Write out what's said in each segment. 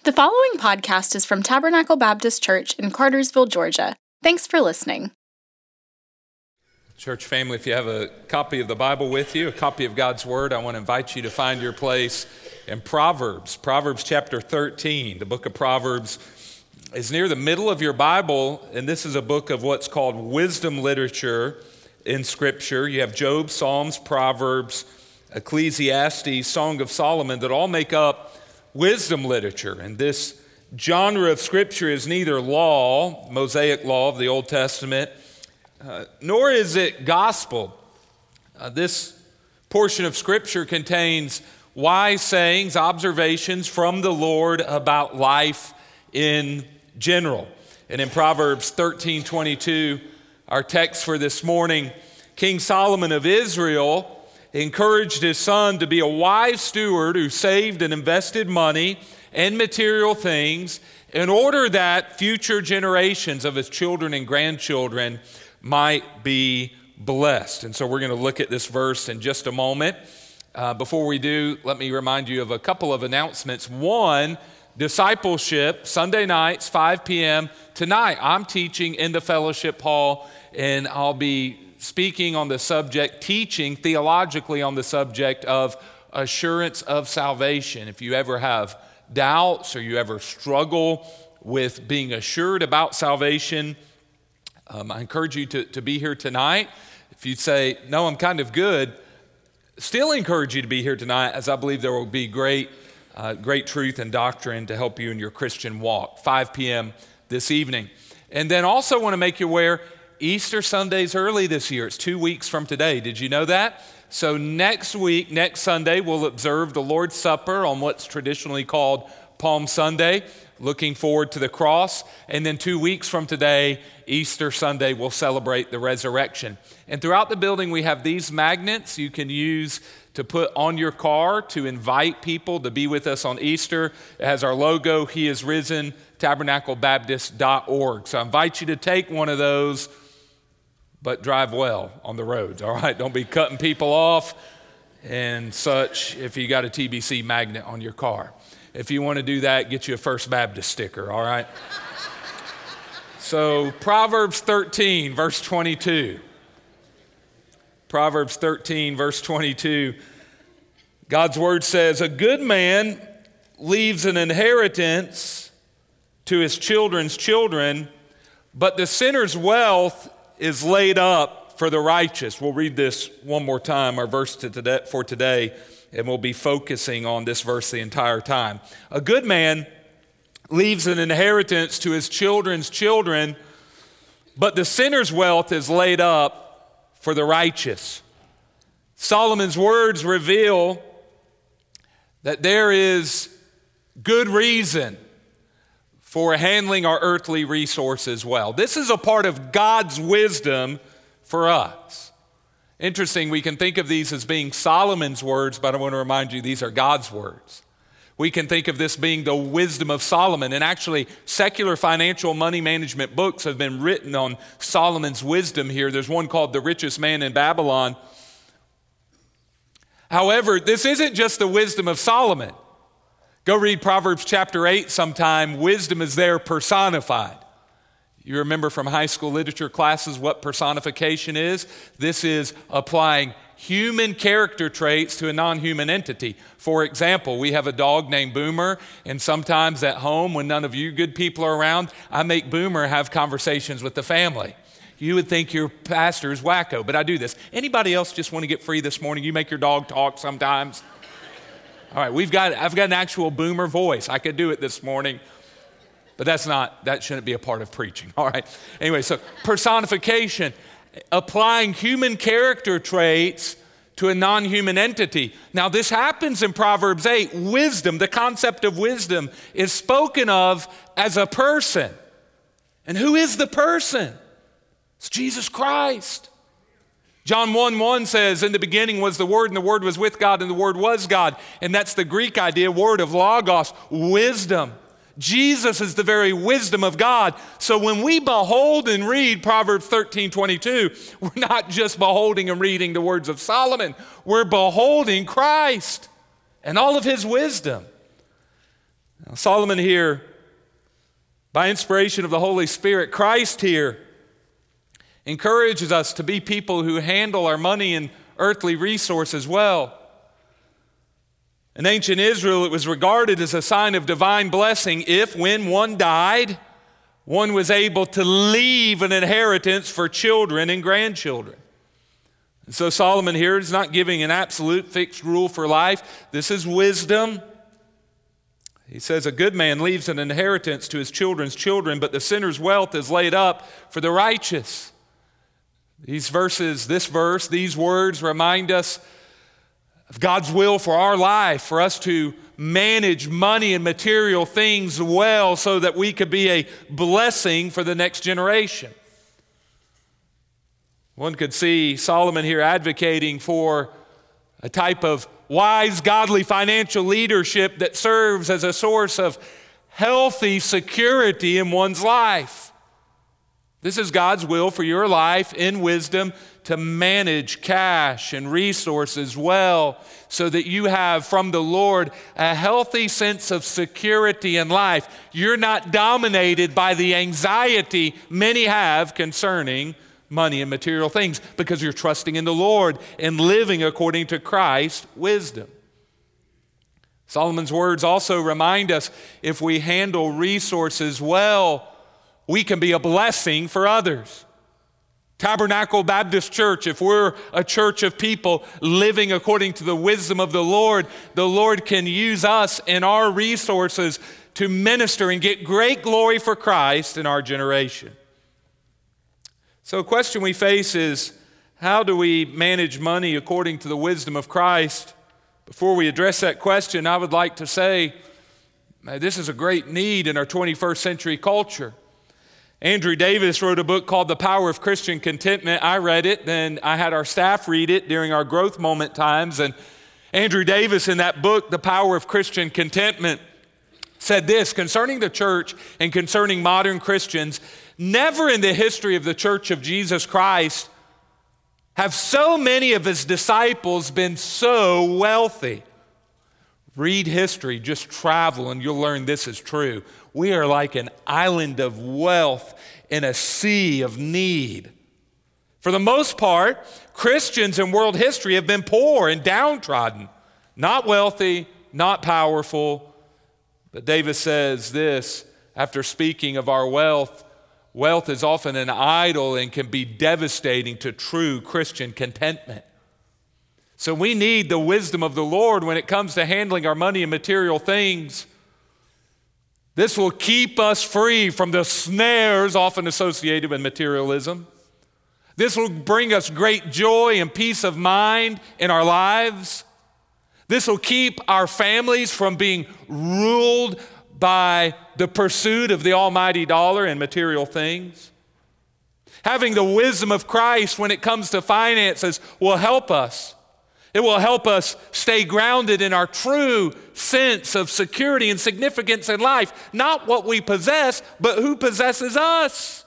The following podcast is from Tabernacle Baptist Church in Cartersville, Georgia. Thanks for listening. Church family, if you have a copy of the Bible with you, a copy of God's Word, I want to invite you to find your place in Proverbs chapter 13. The book of Proverbs is near the middle of your Bible, and this is a book of what's called wisdom literature in Scripture. You have Job, Psalms, Proverbs, Ecclesiastes, Song of Solomon that all make up wisdom literature. And this genre of Scripture is neither law, Mosaic law of the Old Testament, nor is it gospel. This portion of Scripture contains wise sayings, observations from the Lord about life in general. And in Proverbs 13:22, our text for this morning, King Solomon of Israel encouraged his son to be a wise steward who saved and invested money and material things in order that future generations of his children and grandchildren might be blessed. And so we're going to look at this verse in just a moment. Before we do, let me remind you of a couple of announcements. One, discipleship, Sunday nights, 5 p.m. Tonight, I'm teaching in the fellowship hall, and I'll be speaking on the subject, teaching theologically on the subject of assurance of salvation. If you ever have doubts or you ever struggle with being assured about salvation, I encourage you to be here tonight. If you say, no, I'm kind of good, still encourage you to be here tonight, as I believe there will be great truth and doctrine to help you in your Christian walk. 5 p.m. this evening. And then also want to make you aware, Easter Sunday's early this year. It's 2 weeks from today. Did you know that? So next week, next Sunday, we'll observe the Lord's Supper on what's traditionally called Palm Sunday, looking forward to the cross. And then 2 weeks from today, Easter Sunday, we'll celebrate the resurrection. And throughout the building, we have these magnets you can use to put on your car to invite people to be with us on Easter. It has our logo, He is Risen, tabernaclebaptist.org. So I invite you to take one of those, but drive well on the roads, all right? Don't be cutting people off and such if you got a TBC magnet on your car. If you want to do that, get you a First Baptist sticker, all right? So Proverbs 13, verse 22. Proverbs 13, verse 22. God's word says, a good man leaves an inheritance to his children's children, but the sinner's wealth is laid up for the righteous. We'll read this one more time, our verse for today, and we'll be focusing on this verse the entire time. A good man leaves an inheritance to his children's children, but the sinner's wealth is laid up for the righteous. Solomon's words reveal that there is good reason for handling our earthly resources well. This is a part of God's wisdom for us. Interesting, we can think of these as being Solomon's words, but I want to remind you these are God's words. We can think of this being the wisdom of Solomon, and actually secular financial money management books have been written on Solomon's wisdom here. There's one called The Richest Man in Babylon. However, this isn't just the wisdom of Solomon. Go read Proverbs chapter 8 sometime. Wisdom is there personified. You remember from high school literature classes what personification is? This is applying human character traits to a non-human entity. For example, we have a dog named Boomer, and sometimes at home when none of you good people are around, I make Boomer have conversations with the family. You would think your pastor is wacko, but I do this. Anybody else just want to get free this morning? You make your dog talk sometimes? All right, I've got an actual Boomer voice. I could do it this morning, but that shouldn't be a part of preaching. All right. Anyway, so personification, applying human character traits to a non-human entity. Now, this happens in Proverbs 8. Wisdom, the concept of wisdom, is spoken of as a person. And who is the person? It's Jesus Christ. John 1:1 says, in the beginning was the Word, and the Word was with God, and the Word was God. And that's the Greek idea, word of logos, wisdom. Jesus is the very wisdom of God. So when we behold and read Proverbs 13:22, we're not just beholding and reading the words of Solomon. We're beholding Christ and all of his wisdom. Now, Solomon here, by inspiration of the Holy Spirit, Christ here encourages us to be people who handle our money and earthly resources well. In ancient Israel, it was regarded as a sign of divine blessing if, when one died, one was able to leave an inheritance for children and grandchildren. And so Solomon here is not giving an absolute fixed rule for life. This is wisdom. He says, a good man leaves an inheritance to his children's children, but the sinner's wealth is laid up for the righteous. These words remind us of God's will for our life, for us to manage money and material things well so that we could be a blessing for the next generation. One could see Solomon here advocating for a type of wise, godly financial leadership that serves as a source of healthy security in one's life. This is God's will for your life in wisdom to manage cash and resources well so that you have from the Lord a healthy sense of security in life. You're not dominated by the anxiety many have concerning money and material things because you're trusting in the Lord and living according to Christ's wisdom. Solomon's words also remind us if we handle resources well, we can be a blessing for others. Tabernacle Baptist Church, if we're a church of people living according to the wisdom of the Lord can use us and our resources to minister and get great glory for Christ in our generation. So a question we face is, how do we manage money according to the wisdom of Christ? Before we address that question, I would like to say, this is a great need in our 21st century culture. Andrew Davis wrote a book called The Power of Christian Contentment. I read it, then I had our staff read it during our growth moment times. And Andrew Davis in that book, The Power of Christian Contentment, said this concerning the church and concerning modern Christians: never in the history of the Church of Jesus Christ have so many of his disciples been so wealthy. Read history, just travel, and you'll learn this is true. We are like an island of wealth in a sea of need. For the most part, Christians in world history have been poor and downtrodden, not wealthy, not powerful. But Davis says this, after speaking of our wealth is often an idol and can be devastating to true Christian contentment. So we need the wisdom of the Lord when it comes to handling our money and material things. This will keep us free from the snares often associated with materialism. This will bring us great joy and peace of mind in our lives. This will keep our families from being ruled by the pursuit of the almighty dollar and material things. Having the wisdom of Christ when it comes to finances will help us. It will help us stay grounded in our true sense of security and significance in life. Not what we possess, but who possesses us.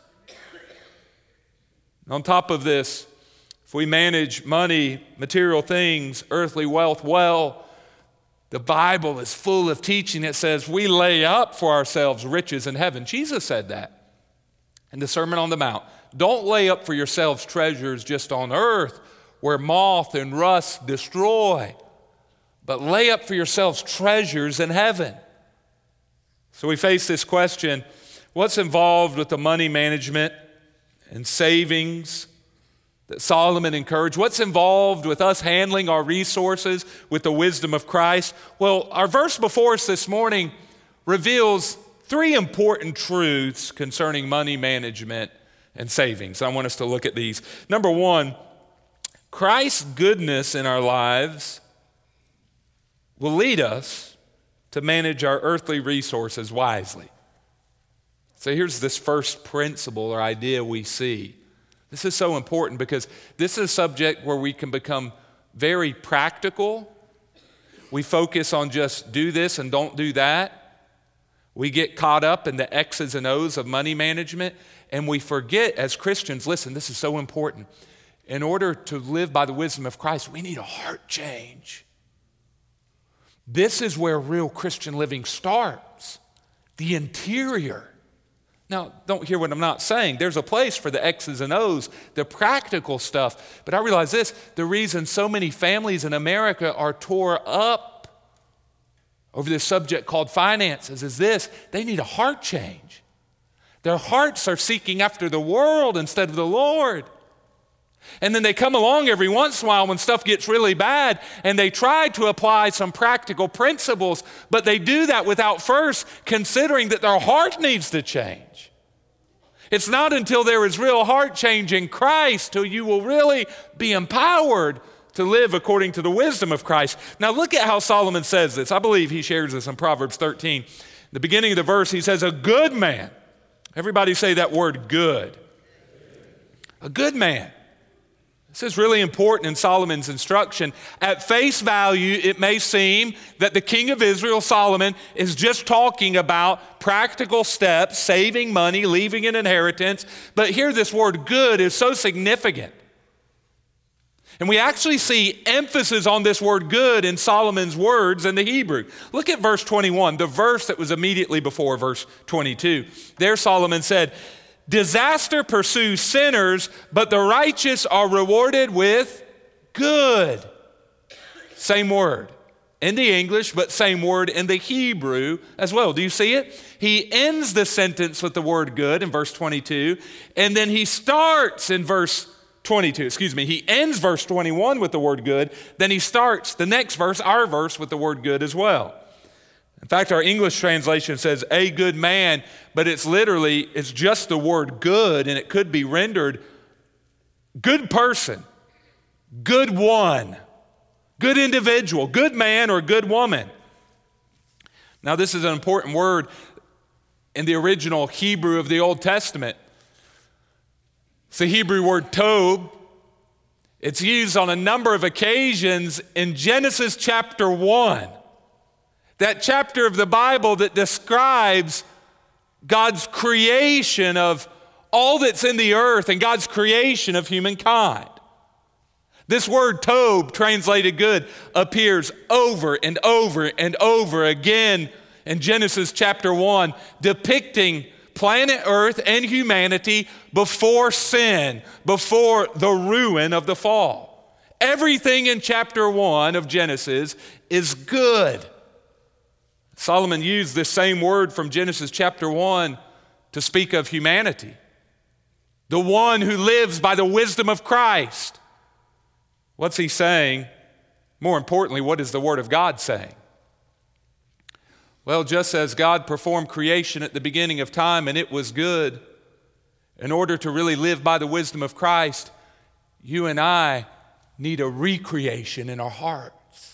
On top of this, if we manage money, material things, earthly wealth well, the Bible is full of teaching that says we lay up for ourselves riches in heaven. Jesus said that in the Sermon on the Mount. Don't lay up for yourselves treasures just on earth, where moth and rust destroy, but lay up for yourselves treasures in heaven. So we face this question, what's involved with the money management and savings that Solomon encouraged? What's involved with us handling our resources with the wisdom of Christ? Well, our verse before us this morning reveals three important truths concerning money management and savings. I want us to look at these. Number one, Christ's goodness in our lives will lead us to manage our earthly resources wisely. So here's this first principle or idea we see. This is so important because this is a subject where we can become very practical. We focus on just do this and don't do that. We get caught up in the X's and O's of money management, and we forget as Christians, listen, this is so important. In order to live by the wisdom of Christ, we need a heart change. This is where real Christian living starts, the interior. Now, don't hear what I'm not saying. There's a place for the X's and O's, the practical stuff. But I realize this, the reason so many families in America are tore up over this subject called finances is this: they need a heart change. Their hearts are seeking after the world instead of the Lord. And then they come along every once in a while when stuff gets really bad and they try to apply some practical principles, but they do that without first considering that their heart needs to change. It's not until there is real heart change in Christ till you will really be empowered to live according to the wisdom of Christ. Now look at how Solomon says this. I believe he shares this in Proverbs 13. The beginning of the verse, he says, a good man. Everybody say that word, good. A good man. This is really important in Solomon's instruction. At face value, it may seem that the king of Israel, Solomon, is just talking about practical steps, saving money, leaving an inheritance. But here this word good is so significant. And we actually see emphasis on this word good in Solomon's words in the Hebrew. Look at verse 21, the verse that was immediately before verse 22. There Solomon said, disaster pursues sinners, but the righteous are rewarded with good. Same word in the English, but same word in the Hebrew as well. Do you see it? He ends the sentence with the word good in verse 22, and then he starts in verse 22. He ends verse 21 with the word good, then he starts the next verse, our verse, with the word good as well. In fact, our English translation says a good man, but it's just the word good, and it could be rendered good person, good one, good individual, good man or good woman. Now, this is an important word in the original Hebrew of the Old Testament. It's the Hebrew word tob. It's used on a number of occasions in Genesis chapter 1. That chapter of the Bible that describes God's creation of all that's in the earth and God's creation of humankind. This word tob, translated good, appears over and over and over again in Genesis chapter 1, depicting planet Earth and humanity before sin, before the ruin of the fall. Everything in chapter 1 of Genesis is good. Solomon used this same word from Genesis chapter 1 to speak of humanity, the one who lives by the wisdom of Christ. What's he saying? More importantly, what is the Word of God saying? Well, just as God performed creation at the beginning of time and it was good, in order to really live by the wisdom of Christ, you and I need a recreation in our heart.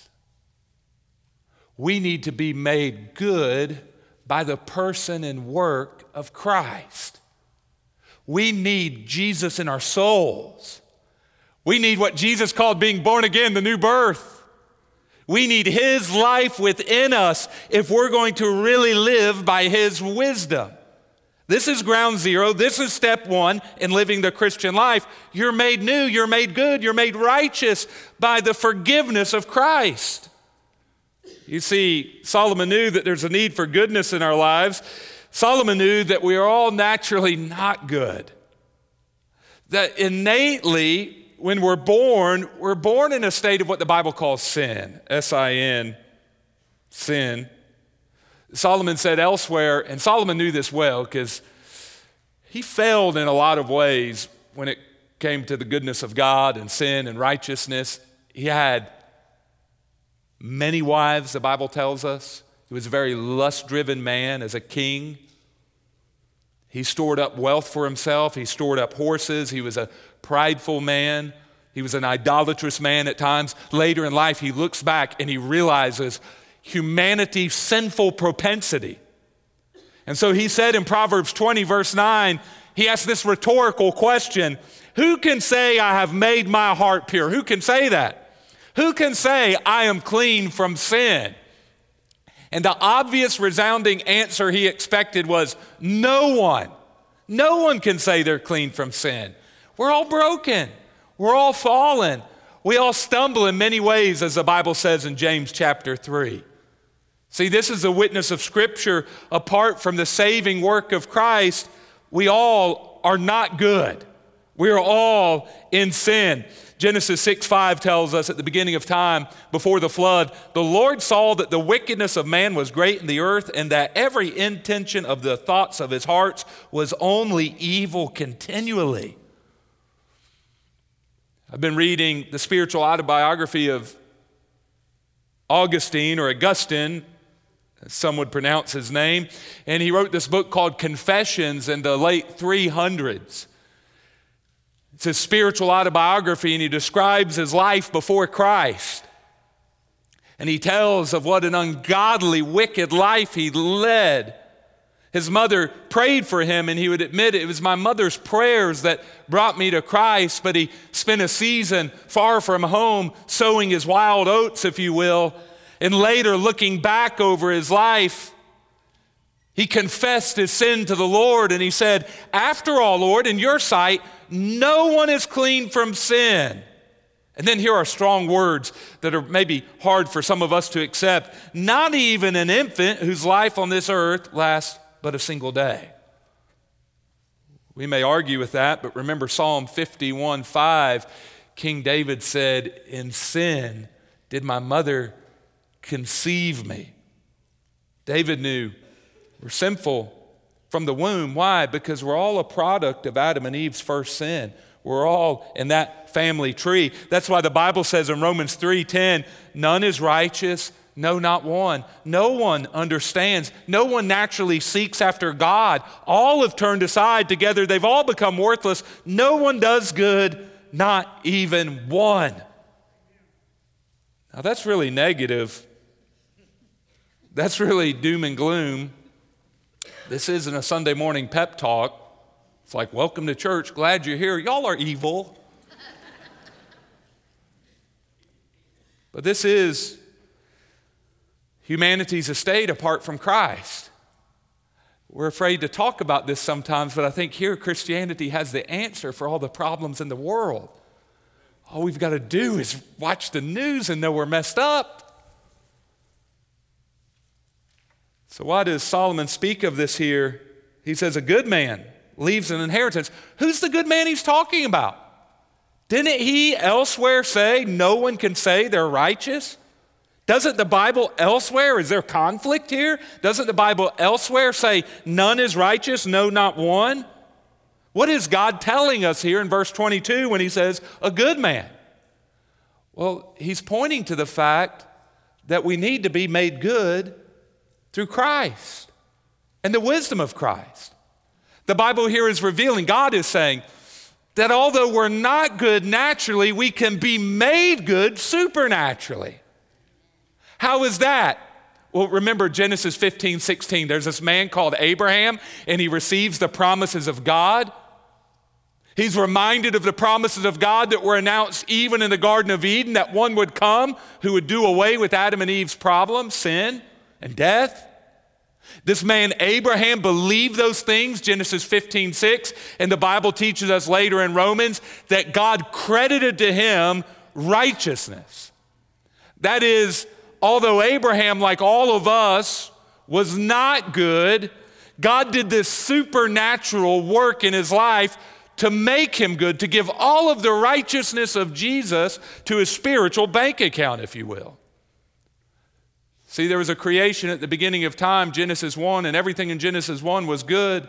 We need to be made good by the person and work of Christ. We need Jesus in our souls. We need what Jesus called being born again, the new birth. We need His life within us if we're going to really live by His wisdom. This is ground zero. This is step one in living the Christian life. You're made new, you're made good, you're made righteous by the forgiveness of Christ. You see, Solomon knew that there's a need for goodness in our lives. Solomon knew that we are all naturally not good. That innately, when we're born in a state of what the Bible calls sin, S-I-N, sin. Solomon said elsewhere, and Solomon knew this well because he failed in a lot of ways when it came to the goodness of God and sin and righteousness. He had many wives, the Bible tells us. He was a very lust-driven man as a king. He stored up wealth for himself. He stored up horses. He was a prideful man. He was an idolatrous man at times. Later in life, he looks back and he realizes humanity's sinful propensity. And so he said in Proverbs 20, verse 9, he asked this rhetorical question, who can say I have made my heart pure? Who can say that? Who can say I am clean from sin? And the obvious resounding answer he expected was no one. No one can say they're clean from sin. We're all broken. We're all fallen. We all stumble in many ways, as the Bible says in James chapter 3. See, this is the witness of Scripture. Apart from the saving work of Christ, we all are not good. We are all in sin. Genesis 6:5 tells us at the beginning of time, before the flood, the Lord saw that the wickedness of man was great in the earth, and that every intention of the thoughts of his hearts was only evil continually. I've been reading the spiritual autobiography of Augustine, as some would pronounce his name, and he wrote this book called Confessions in the late 300s. It's his spiritual autobiography, and he describes his life before Christ. And he tells of what an ungodly, wicked life he led. His mother prayed for him, and he would admit it was my mother's prayers that brought me to Christ, but he spent a season far from home sowing his wild oats, if you will. And later, looking back over his life, he confessed his sin to the Lord, and he said, "After all, Lord, in your sight, no one is clean from sin." And then here are strong words that are maybe hard for some of us to accept. "Not even an infant whose life on this earth lasts but a single day." We may argue with that, but remember Psalm 51:5. King David said, "In sin did my mother conceive me." David knew we're sinful from the womb. Why? Because we're all a product of Adam and Eve's first sin. We're all in that family tree. That's why the Bible says in Romans 3:10, "None is righteous, no, not one. No one understands. No one naturally seeks after God. All have turned aside. Together they've all become worthless. No one does good, not even one." Now that's really negative. That's really doom and gloom. This isn't a Sunday morning pep talk. It's like, welcome to church, glad you're here. Y'all are evil. But this is humanity's estate apart from Christ. We're afraid to talk about this sometimes, but I think here Christianity has the answer for all the problems in the world. All we've got to do is watch the news and know we're messed up. So why does Solomon speak of this here? He says a good man leaves an inheritance. Who's the good man he's talking about? Didn't he elsewhere say no one can say they're righteous? Doesn't the Bible elsewhere, is there conflict here? Doesn't the Bible elsewhere say none is righteous, no, not one? What is God telling us here in verse 22 when he says a good man? Well, he's pointing to the fact that we need to be made good through Christ and the wisdom of Christ. The Bible here is revealing, God is saying that although we're not good naturally, we can be made good supernaturally. How is that? Well, remember Genesis 15:16. There's this man called Abraham, and he receives the promises of God. He's reminded of the promises of God that were announced even in the Garden of Eden, that one would come who would do away with Adam and Eve's problem, sin and death. This man Abraham believed those things, Genesis 15:6, and the Bible teaches us later in Romans that God credited to him righteousness. That is, although Abraham, like all of us, was not good, God did this supernatural work in his life to make him good, to give all of the righteousness of Jesus to his spiritual bank account, if you will. See, there was a creation at the beginning of time, Genesis 1, and everything in Genesis 1 was good.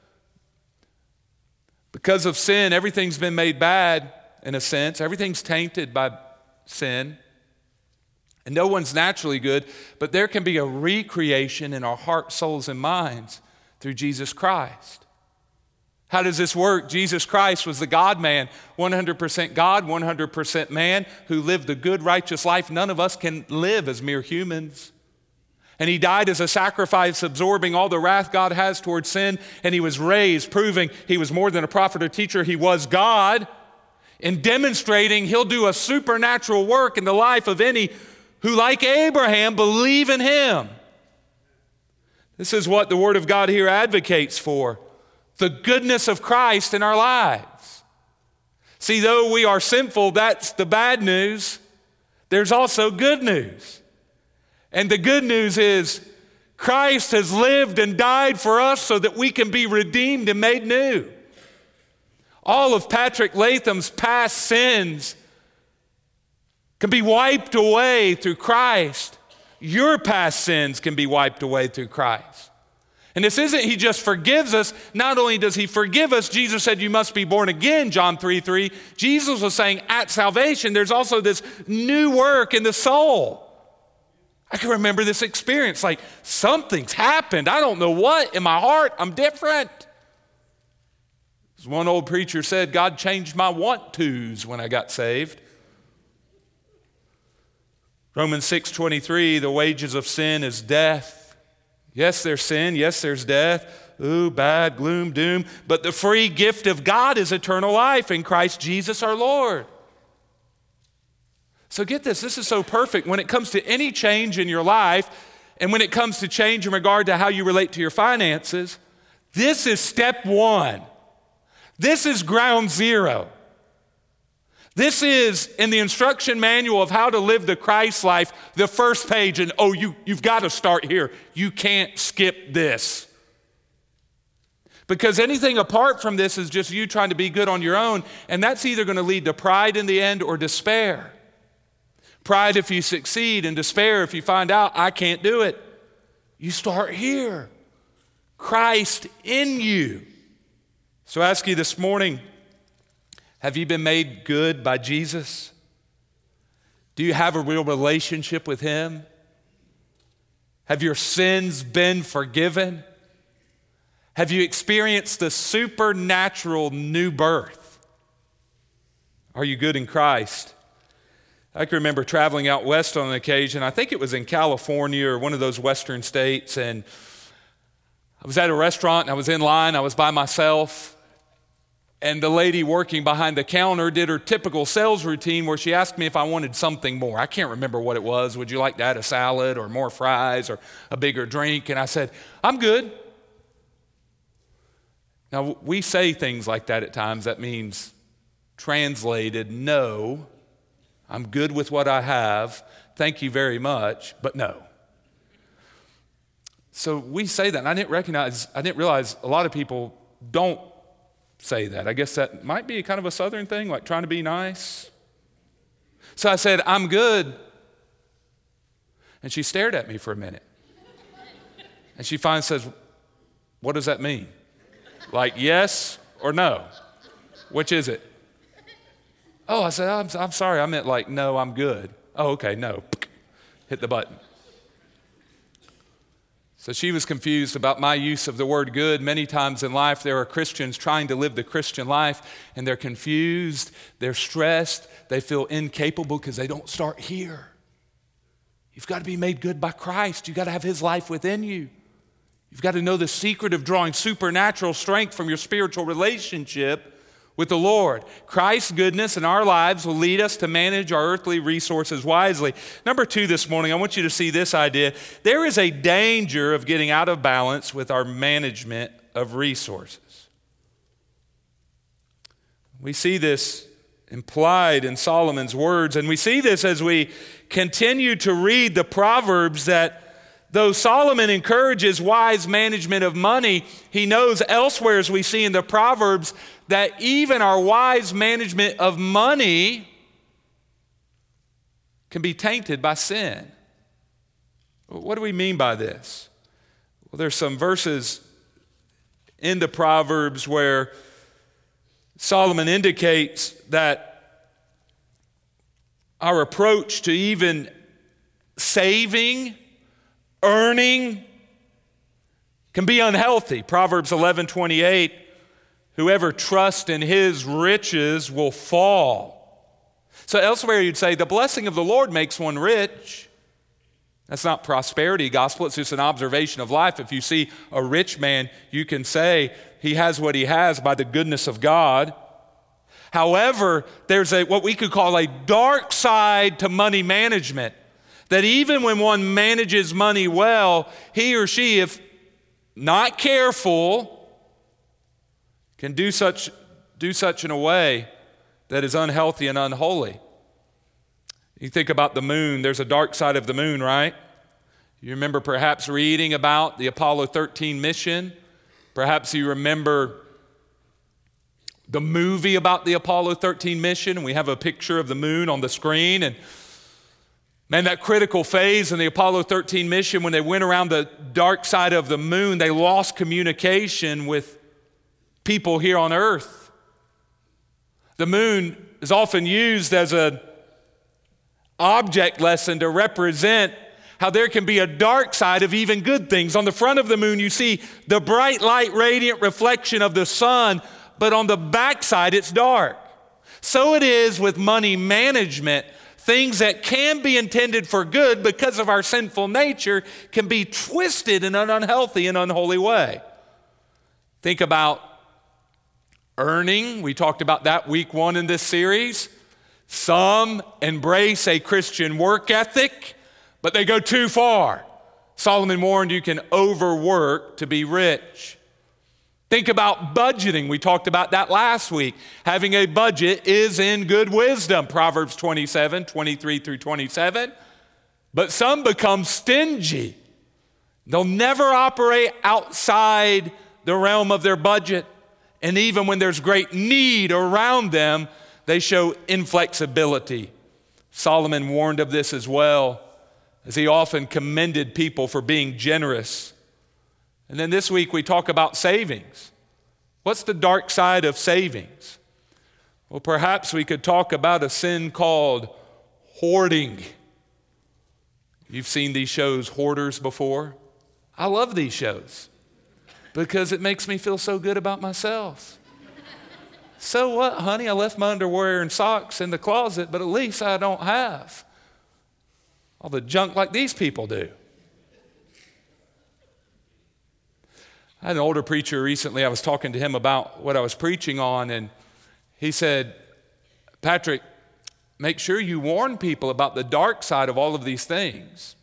Because of sin, everything's been made bad in a sense. Everything's tainted by sin. And no one's naturally good, but there can be a recreation in our hearts, souls, and minds through Jesus Christ. How does this work? Jesus Christ was the God-man, 100% God, 100% man, who lived a good, righteous life. None of us can live as mere humans. And he died as a sacrifice, absorbing all the wrath God has towards sin. And he was raised, proving he was more than a prophet or teacher. He was God, and demonstrating he'll do a supernatural work in the life of any who, like Abraham, believe in him. This is what the Word of God here advocates for, the goodness of Christ in our lives. See, though we are sinful, that's the bad news. There's also good news. And the good news is Christ has lived and died for us so that we can be redeemed and made new. All of Patrick Latham's past sins can be wiped away through Christ. Your past sins can be wiped away through Christ. And this isn't he just forgives us. Not only does he forgive us, Jesus said you must be born again, John 3:3. Jesus was saying at salvation, there's also this new work in the soul. I can remember this experience, like something's happened. I don't know what in my heart, I'm different. As one old preacher said, God changed my want-tos when I got saved. Romans 6:23, the wages of sin is death. Yes, there's sin. Yes, there's death. Ooh, bad, gloom, doom. But the free gift of God is eternal life in Christ Jesus our Lord. So get this. This is so perfect. When it comes to any change in your life, and when it comes to change in regard to how you relate to your finances, this is step one. This is ground zero. This is, in the instruction manual of how to live the Christ life, the first page, and you've got to start here. You can't skip this. Because anything apart from this is just you trying to be good on your own, and that's either going to lead to pride in the end or despair. Pride if you succeed, and despair if you find out, I can't do it. You start here. Christ in you. So I ask you this morning, have you been made good by Jesus? Do you have a real relationship with him? Have your sins been forgiven? Have you experienced the supernatural new birth? Are you good in Christ? I can remember traveling out west on an occasion. I think it was in California or one of those western states, and I was at a restaurant and I was in line. I was by myself. And the lady working behind the counter did her typical sales routine where she asked me if I wanted something more. I can't remember what it was. Would you like to add a salad or more fries or a bigger drink? And I said, I'm good. Now, we say things like that at times. That means, translated, no, I'm good with what I have. Thank you very much, but no. So we say that, and I didn't realize a lot of people don't say that. I guess that might be kind of a southern thing, like trying to be nice. So I said, I'm good. And she stared at me for a minute. And she finally says, what does that mean? Like yes or no? Which is it? Oh, I said, I'm sorry. I meant like, no, I'm good. Oh, okay, no. Hit the button. So she was confused about my use of the word good. Many times in life, there are Christians trying to live the Christian life, and they're confused, they're stressed, they feel incapable because they don't start here. You've got to be made good by Christ. You've got to have his life within you. You've got to know the secret of drawing supernatural strength from your spiritual relationship with the Lord. Christ's goodness in our lives will lead us to manage our earthly resources wisely. Number 2 this morning, I want you to see this idea. There is a danger of getting out of balance with our management of resources. We see this implied in Solomon's words, and we see this as we continue to read the Proverbs that though Solomon encourages wise management of money, he knows elsewhere, as we see in the Proverbs, that even our wise management of money can be tainted by sin. What do we mean by this? Well, there's some verses in the Proverbs where Solomon indicates that our approach to even saving, earning, can be unhealthy. Proverbs 11:28, whoever trusts in his riches will fall. So elsewhere you'd say the blessing of the Lord makes one rich. That's not prosperity gospel, it's just an observation of life. If you see a rich man, you can say he has what he has by the goodness of God. However, there's what we could call a dark side to money management. That even when one manages money well, he or she, if not careful, can do such in a way that is unhealthy and unholy. You think about the moon, there's a dark side of the moon, right? You remember perhaps reading about the Apollo 13 mission. Perhaps you remember the movie about the Apollo 13 mission. We have a picture of the moon on the screen. And man, that critical phase in the Apollo 13 mission, when they went around the dark side of the moon, they lost communication with people here on Earth. The moon is often used as an object lesson to represent how there can be a dark side of even good things. On the front of the moon, you see the bright light, radiant reflection of the sun, but on the backside, it's dark. So it is with money management. Things that can be intended for good because of our sinful nature can be twisted in an unhealthy and unholy way. Think about earning. We talked about that week 1 in this series. Some embrace a Christian work ethic, but they go too far. Solomon warned you can overwork to be rich. Think about budgeting. We talked about that last week. Having a budget is in good wisdom, Proverbs 27, 23 through 27. But some become stingy. They'll never operate outside the realm of their budget. And even when there's great need around them, they show inflexibility. Solomon warned of this as well, as he often commended people for being generous. And then this week we talk about savings. What's the dark side of savings? Well, perhaps we could talk about a sin called hoarding. You've seen these shows, Hoarders, before. I love these shows because it makes me feel so good about myself. So what, honey? I left my underwear and socks in the closet, but at least I don't have all the junk like these people do. I had an older preacher recently. I was talking to him about what I was preaching on, and he said, Patrick, make sure you warn people about the dark side of all of these things.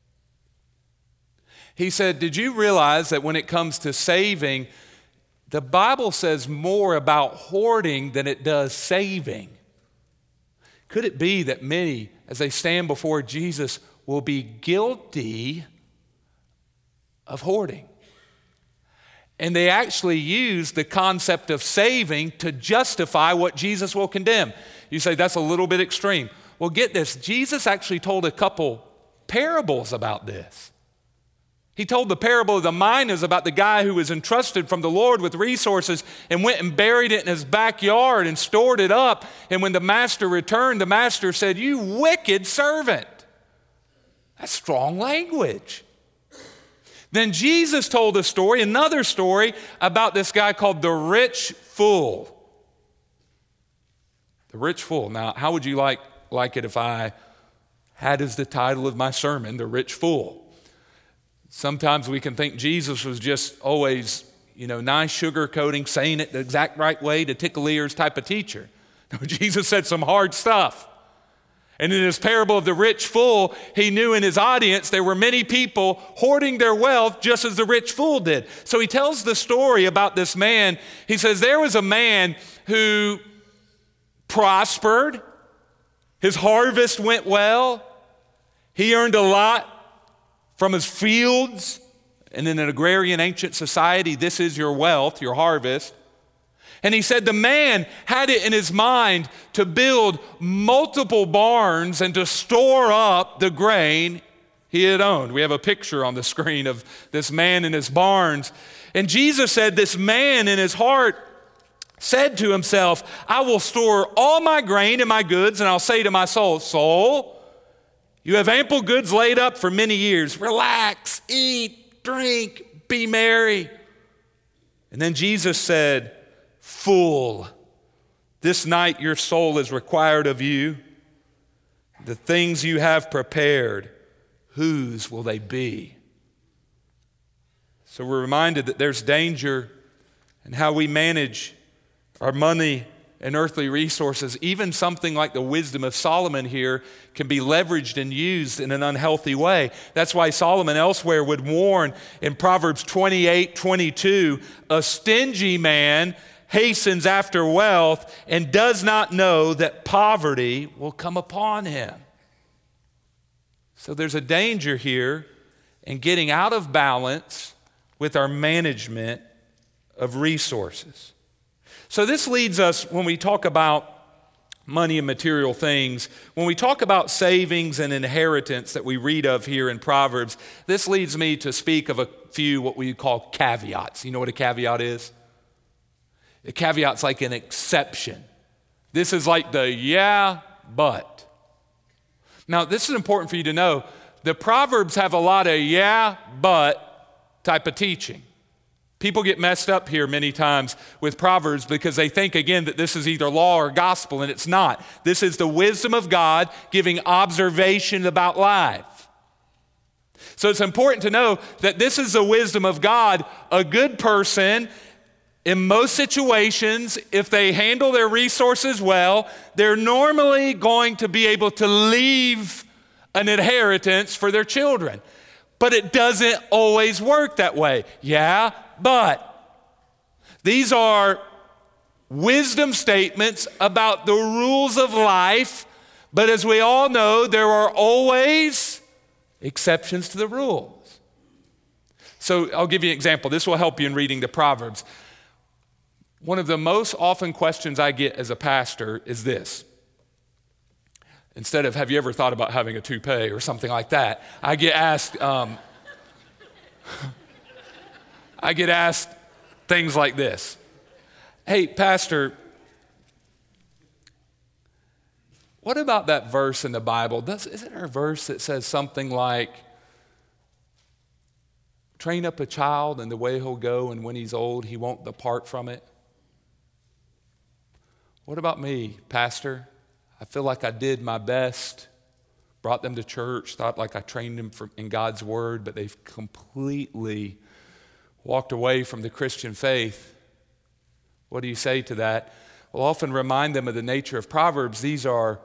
He said, did you realize that when it comes to saving, the Bible says more about hoarding than it does saving? Could it be that many, as they stand before Jesus, will be guilty of hoarding? And they actually use the concept of saving to justify what Jesus will condemn. You say, that's a little bit extreme. Well, get this. Jesus actually told a couple parables about this. He told the parable of the minas about the guy who was entrusted from the Lord with resources and went and buried it in his backyard and stored it up. And when the master returned, the master said, you wicked servant. That's strong language. Then Jesus told a story, another story, about this guy called the rich fool. The rich fool. Now, how would you like it if I had as the title of my sermon, The Rich Fool? Sometimes we can think Jesus was just always, nice sugarcoating, saying it the exact right way to tickle ears type of teacher. No, Jesus said some hard stuff. And in his parable of the rich fool, he knew in his audience there were many people hoarding their wealth just as the rich fool did. So he tells the story about this man. He says there was a man who prospered. His harvest went well. He earned a lot from his fields. And in an agrarian ancient society, this is your wealth, your harvest. And he said the man had it in his mind to build multiple barns and to store up the grain he had owned. We have a picture on the screen of this man in his barns. And Jesus said this man in his heart said to himself, I will store all my grain and my goods, and I'll say to my soul, soul, you have ample goods laid up for many years. Relax, eat, drink, be merry. And then Jesus said, fool, this night your soul is required of you. The things you have prepared, whose will they be? So we're reminded that there's danger in how we manage our money and earthly resources. Even something like the wisdom of Solomon here can be leveraged and used in an unhealthy way. That's why Solomon elsewhere would warn in Proverbs 28:22, a stingy man hastens after wealth and does not know that poverty will come upon him. So there's a danger here and getting out of balance with our management of resources. So this leads us, when we talk about money and material things, when we talk about savings and inheritance that we read of here in Proverbs, this leads me to speak of a few what we call caveats. You know what a caveat is? A caveat's like an exception. This is like the yeah, but. Now, this is important for you to know. The Proverbs have a lot of yeah, but type of teaching. People get messed up here many times with Proverbs because they think, again, that this is either law or gospel, and it's not. This is the wisdom of God giving observation about life. So it's important to know that this is the wisdom of God. A good person, in most situations, if they handle their resources well, they're normally going to be able to leave an inheritance for their children. But it doesn't always work that way. Yeah, but these are wisdom statements about the rules of life, but as we all know, there are always exceptions to the rules. So I'll give you an example. This will help you in reading the Proverbs. One of the most often questions I get as a pastor is this. Instead of, have you ever thought about having a toupee or something like that, I get asked things like this. Hey, pastor, what about that verse in the Bible? Isn't there a verse that says something like, train up a child in the way he'll go, and when he's old, he won't depart from it? What about me, pastor? I feel like I did my best, brought them to church, thought like I trained them in God's word, but they've completely walked away from the Christian faith. What do you say to that? We'll often remind them of the nature of Proverbs. These are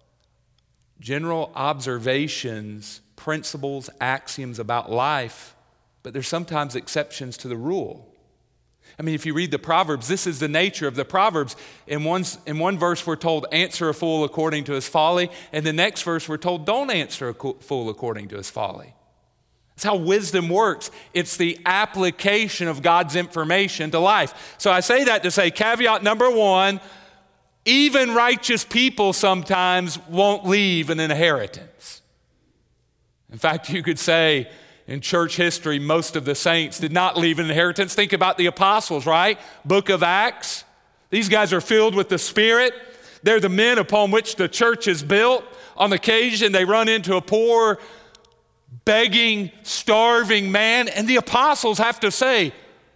general observations, principles, axioms about life, but there's sometimes exceptions to the rule. I mean, if you read the Proverbs, this is the nature of the Proverbs. In one verse, we're told, answer a fool according to his folly. And the next verse, we're told, don't answer a fool according to his folly. That's how wisdom works. It's the application of God's information to life. So I say that to say, caveat number one, even righteous people sometimes won't leave an inheritance. In fact, you could say, in church history, most of the saints did not leave an inheritance. Think about the apostles, right? Book of Acts. These guys are filled with the Spirit. They're the men upon which the church is built. On occasion, they run into a poor, begging, starving man, and the apostles have to say,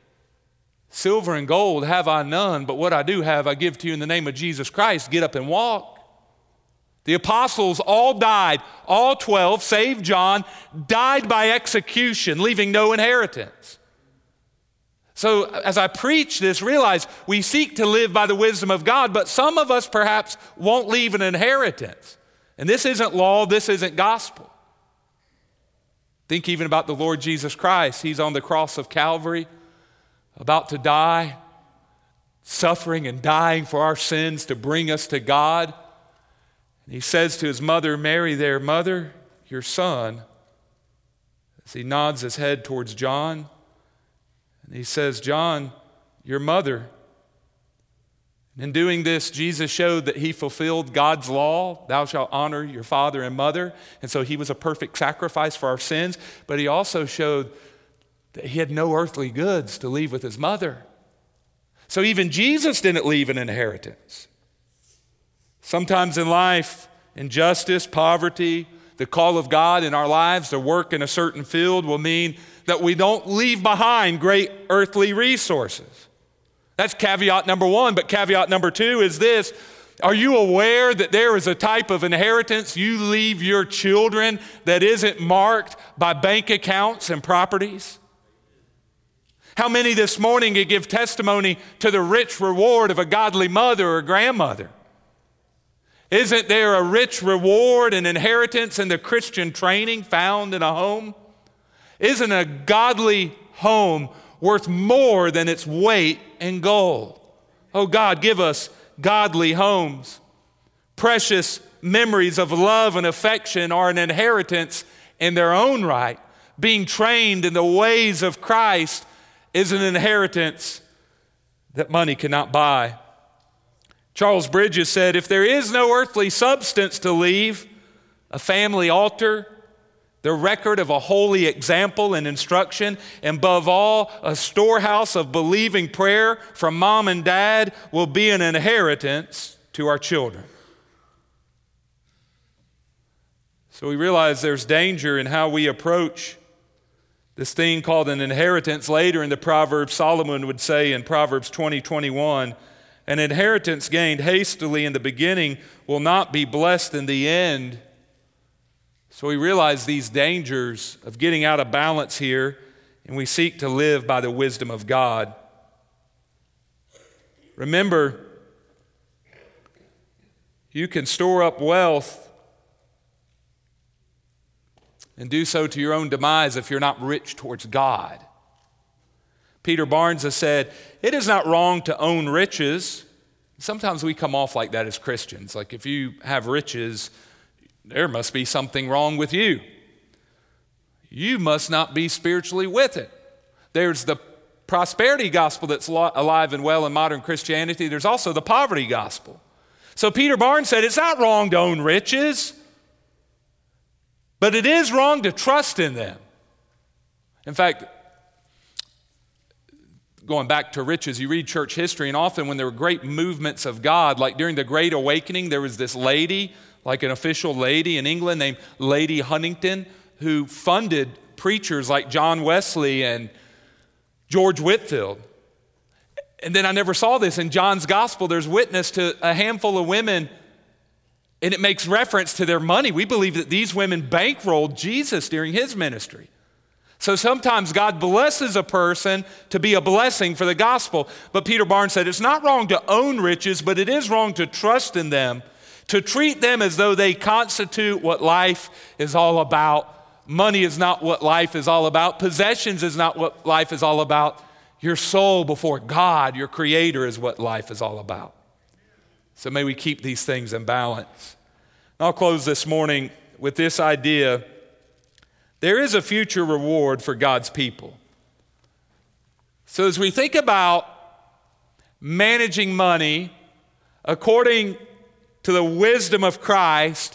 silver and gold have I none, but what I do have I give to you in the name of Jesus Christ. Get up and walk. The apostles all died, all 12, save John, died by execution, leaving no inheritance. So as I preach this, realize we seek to live by the wisdom of God, but some of us perhaps won't leave an inheritance. And this isn't law, this isn't gospel. Think even about the Lord Jesus Christ. He's on the cross of Calvary, about to die, suffering and dying for our sins to bring us to God. He says to his mother, Mary there, Mother, your son, as he nods his head towards John. And he says, John, your mother. And in doing this, Jesus showed that he fulfilled God's law. Thou shalt honor your father and mother. And so he was a perfect sacrifice for our sins. But he also showed that he had no earthly goods to leave with his mother. So even Jesus didn't leave an inheritance. Sometimes in life, injustice, poverty, the call of God in our lives to work in a certain field will mean that we don't leave behind great earthly resources. That's caveat number one, but caveat number two is this. Are you aware that there is a type of inheritance you leave your children that isn't marked by bank accounts and properties? How many this morning could give testimony to the rich reward of a godly mother or grandmother? Isn't there a rich reward and inheritance in the Christian training found in a home? Isn't a godly home worth more than its weight in gold? Oh God, give us godly homes. Precious memories of love and affection are an inheritance in their own right, being trained in the ways of Christ, is an inheritance that money cannot buy. Charles Bridges said, if there is no earthly substance to leave, a family altar, the record of a holy example and instruction, and above all, a storehouse of believing prayer from mom and dad will be an inheritance to our children. So we realize there's danger in how we approach this thing called an inheritance. Later in the Proverbs, Solomon would say in Proverbs 20:21, an inheritance gained hastily in the beginning will not be blessed in the end. So we realize these dangers of getting out of balance here, and we seek to live by the wisdom of God. Remember, you can store up wealth and do so to your own demise if you're not rich towards God. Peter Barnes has said, it is not wrong to own riches. Sometimes we come off like that as Christians. Like if you have riches, there must be something wrong with you. You must not be spiritually with it. There's the prosperity gospel that's alive and well in modern Christianity. There's also the poverty gospel. So Peter Barnes said, it's not wrong to own riches, but it is wrong to trust in them. In fact, going back to riches, you read church history, and often when there were great movements of God, like during the Great Awakening, there was this lady, like an official lady in England named Lady Huntington, who funded preachers like John Wesley and George Whitefield. And then I never saw this in John's gospel. There's witness to a handful of women, and it makes reference to their money. We believe that these women bankrolled Jesus during his ministry. So sometimes God blesses a person to be a blessing for the gospel. But Peter Barnes said, it's not wrong to own riches, but it is wrong to trust in them, to treat them as though they constitute what life is all about. Money is not what life is all about. Possessions is not what life is all about. Your soul before God, your Creator, is what life is all about. So may we keep these things in balance. And I'll close this morning with this idea. There is a future reward for God's people. So as we think about managing money according to the wisdom of Christ,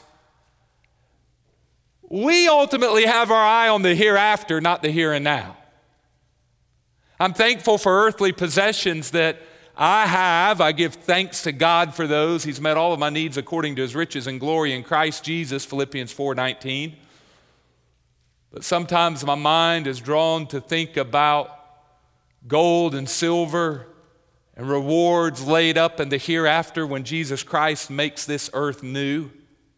we ultimately have our eye on the hereafter, not the here and now. I'm thankful for earthly possessions that I have. I give thanks to God for those. He's met all of my needs according to his riches and glory in Christ Jesus, Philippians 4:19. But sometimes my mind is drawn to think about gold and silver and rewards laid up in the hereafter when Jesus Christ makes this earth new.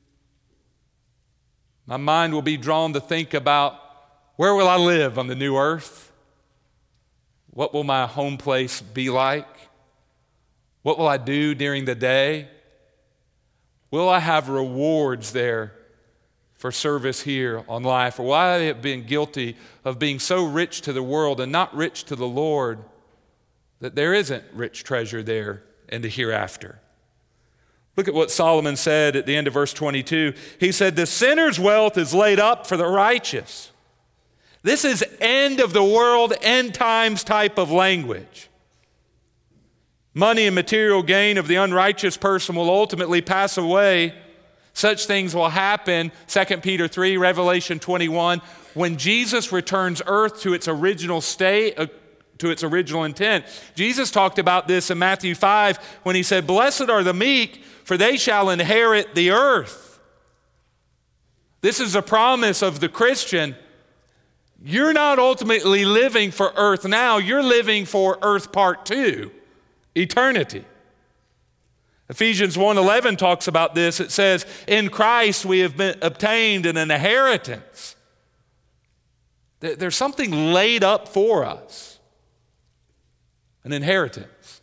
My mind will be drawn to think about, where will I live on the new earth? What will my home place be like? What will I do during the day? Will I have rewards there for service here on life? Or will I have been guilty of being so rich to the world and not rich to the Lord that there isn't rich treasure there in the hereafter? Look at what Solomon said at the end of verse 22. He said, the sinner's wealth is laid up for the righteous. This is end of the world, end times type of language. Money and material gain of the unrighteous person will ultimately pass away. Such things will happen, 2 Peter 3, Revelation 21, when Jesus returns earth to its original state, to its original intent. Jesus talked about this in Matthew 5 when he said, blessed are the meek, for they shall inherit the earth. This is a promise of the Christian. You're not ultimately living for earth now, you're living for earth part 2, eternity. Ephesians 1:11 talks about this. It says, in Christ we have obtained an inheritance. There's something laid up for us, an inheritance.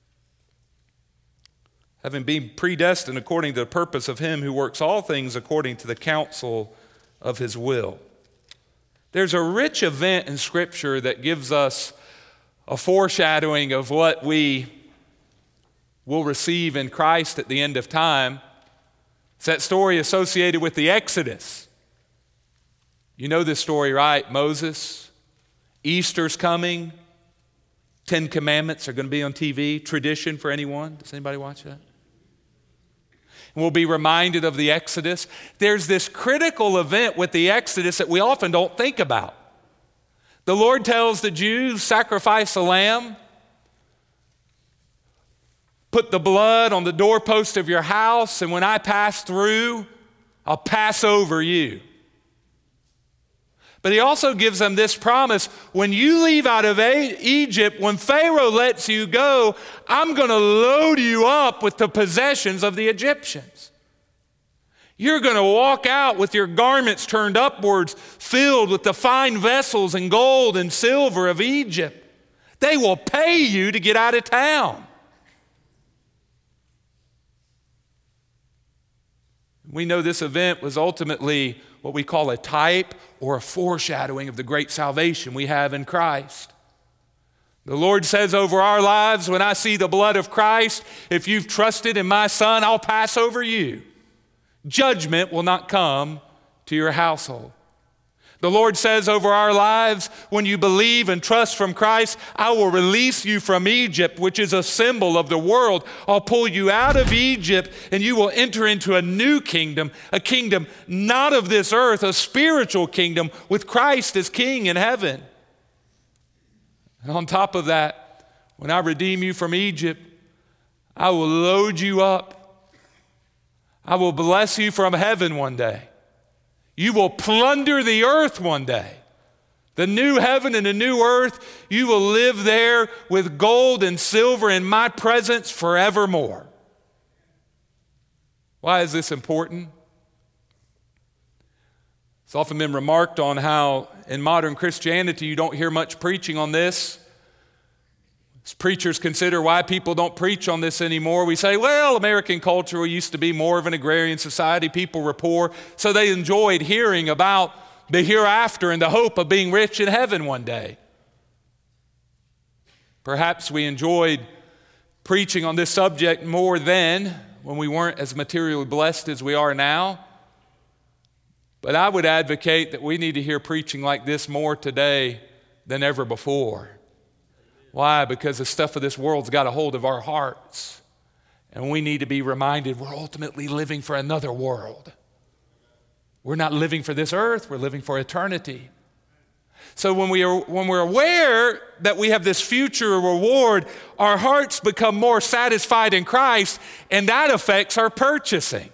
Having been predestined according to the purpose of him who works all things according to the counsel of his will. There's a rich event in Scripture that gives us a foreshadowing of what we will receive in Christ at the end of time. It's that story associated with the Exodus. You know this story, right? Moses, Easter's coming, 10 Commandments are going to be on TV. Tradition for anyone. Does anybody watch that? And we'll be reminded of the Exodus. There's this critical event with the Exodus that we often don't think about. The Lord tells the Jews, sacrifice a lamb, put the blood on the doorpost of your house, and when I pass through, I'll pass over you. But he also gives them this promise: when you leave out of Egypt, when Pharaoh lets you go, I'm going to load you up with the possessions of the Egyptians. You're going to walk out with your garments turned upwards, filled with the fine vessels and gold and silver of Egypt. They will pay you to get out of town. We know this event was ultimately what we call a type or a foreshadowing of the great salvation we have in Christ. The Lord says over our lives, when I see the blood of Christ, if you've trusted in my Son, I'll pass over you. Judgment will not come to your household. The Lord says over our lives, when you believe and trust from Christ, I will release you from Egypt, which is a symbol of the world. I'll pull you out of Egypt and you will enter into a new kingdom, a kingdom not of this earth, a spiritual kingdom with Christ as King in heaven. And on top of that, when I redeem you from Egypt, I will load you up. I will bless you from heaven one day. You will plunder the earth one day. The new heaven and the new earth, you will live there with gold and silver in my presence forevermore. Why is this important? It's often been remarked on how in modern Christianity you don't hear much preaching on this. As preachers consider why people don't preach on this anymore, we say, well, American culture used to be more of an agrarian society. People were poor, so they enjoyed hearing about the hereafter and the hope of being rich in heaven one day. Perhaps we enjoyed preaching on this subject more then, when we weren't as materially blessed as we are now. But I would advocate that we need to hear preaching like this more today than ever before. Why? Because the stuff of this world's got a hold of our hearts. And we need to be reminded we're ultimately living for another world. We're not living for this earth, we're living for eternity. So when we're aware that we have this future reward, our hearts become more satisfied in Christ, and that affects our purchasing.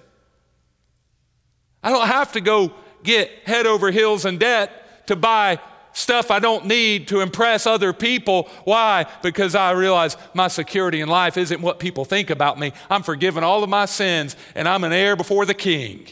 I don't have to go get head over heels in debt to buy stuff I don't need to impress other people. Why? Because I realize my security in life isn't what people think about me. I'm forgiven all of my sins, and I'm an heir before the King.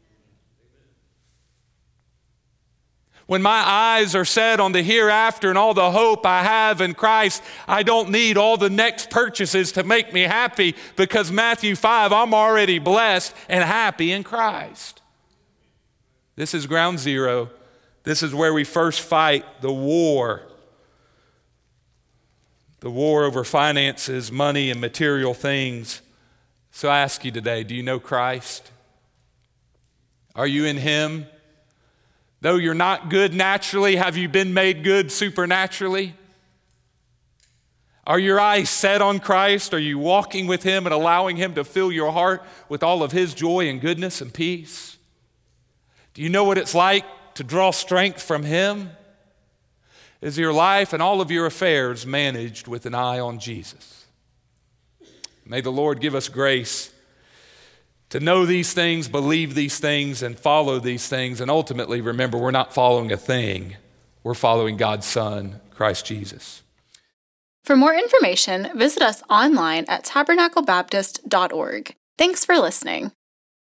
When my eyes are set on the hereafter and all the hope I have in Christ, I don't need all the next purchases to make me happy, because Matthew 5, I'm already blessed and happy in Christ. This is ground zero. This is where we first fight the war over finances, money, and material things. So I ask you today, do you know Christ? Are you in Him? Though you're not good naturally, have you been made good supernaturally? Are your eyes set on Christ? Are you walking with Him and allowing Him to fill your heart with all of His joy and goodness and peace? Do you know what it's like to draw strength from Him? Is your life and all of your affairs managed with an eye on Jesus? May the Lord give us grace to know these things, believe these things, and follow these things. And ultimately, remember, we're not following a thing. We're following God's Son, Christ Jesus. For more information, visit us online at tabernaclebaptist.org. Thanks for listening.